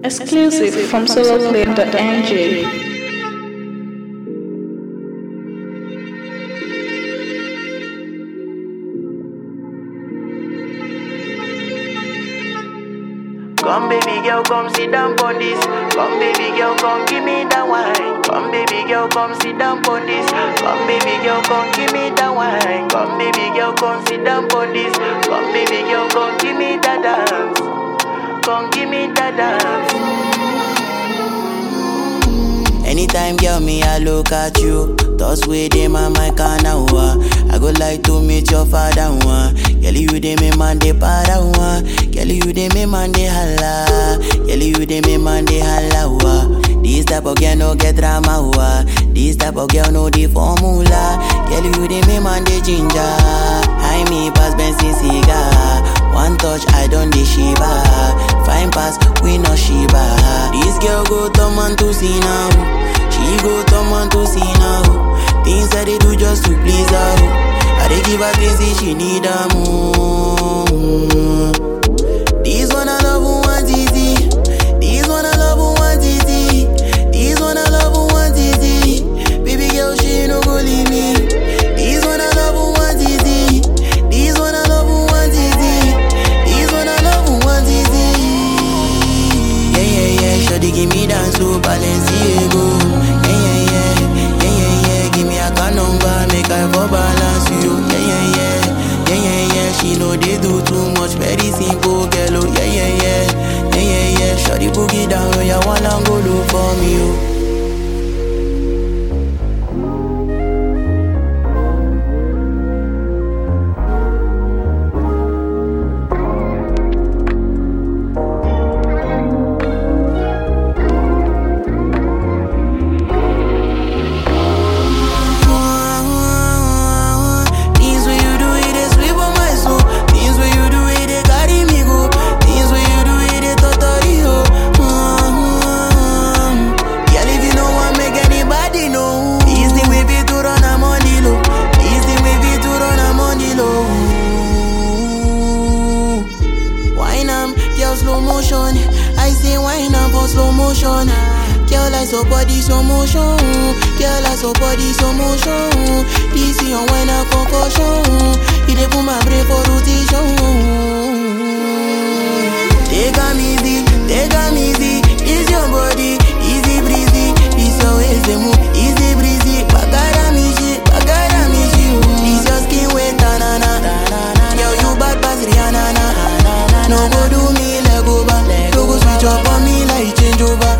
Exclusive from soloplay.ng. Come baby girl, come sit down on this. Come baby girl, come give me that wine. Come baby girl, come sit down on this. Come baby girl, come give me that wine. Come baby girl, come sit down on this. Come baby girl, come give me that dance. Come give me that dance. Anytime, girl, me, I look at you. Thoughts with them and my canna. I go like to meet your father. Girl, you dey me man dey para. Girl, you dey me man dey holla. Girl, you dey me man dey holla. This type of girl no get drama. This type of girl no the formula. Girl, you dey me man dey ginger. I me pass Benson cigar. One touch, I don't dey shiba. Fine pass, we no shiba. This girl go turn man to see now. She go turn man to see now. Things that they do just to please her. I dey give her things if she need her more. This one I love who want easy. This one I love who want easy. This one I love who want easy. Baby girl, she no go leave me. This one I love who want easy. This one I love who want easy. This one I love who want easy. Yeah, yeah, yeah. Shawty give me dance to Balenciaga. Yeah, yeah, yeah. Yeah, yeah, yeah. Give me a car number, make I for balance you. Yeah, yeah, yeah. Yeah, yeah, yeah. She know they do too much, very simple, girl. Oh, yeah, yeah, yeah. Yeah, yeah, yeah. Shawty boogie down, oh, yeah, wanna go look for me, oh. Slow motion, I say wine up for slow motion. Girl, I so body slow motion. Girl, I so body slow motion. This is your wine up concussion. You dey put my brain for rotation. Take a easy, take a easy. It's your body, easy breezy. This your ways they move, easy breezy. Bagara mishi, This your skin wet, na. Girl, you bad pass Rihanna. No go do me leg over. No go switch up on me like change over.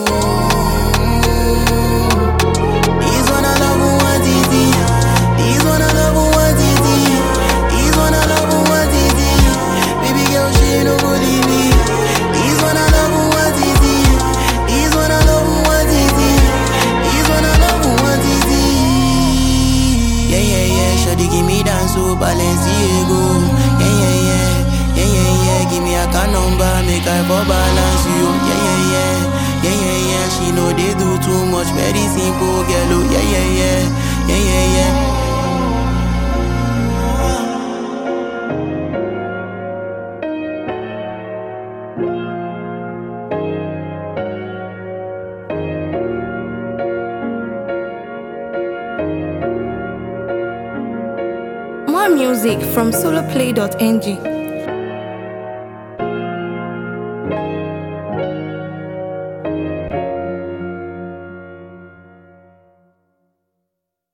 This one I love who want easy. This one I love who want easy. This one I love who want easy. Baby girl, she no go leave me. This one I love who want easy. This one I love who want easy. This one I love who want easy. Yeah, yeah, yeah. Shawty give me dance to Balenciaga. Yeah, yeah, yeah. Yeah, yeah, yeah, give me a car number, make I for balance you. Yeah, yeah, yeah, yeah, yeah, yeah. She know they do too much, very simple, girl. Oh, yeah, yeah, yeah, yeah, yeah, yeah. More music from soloplay.ng.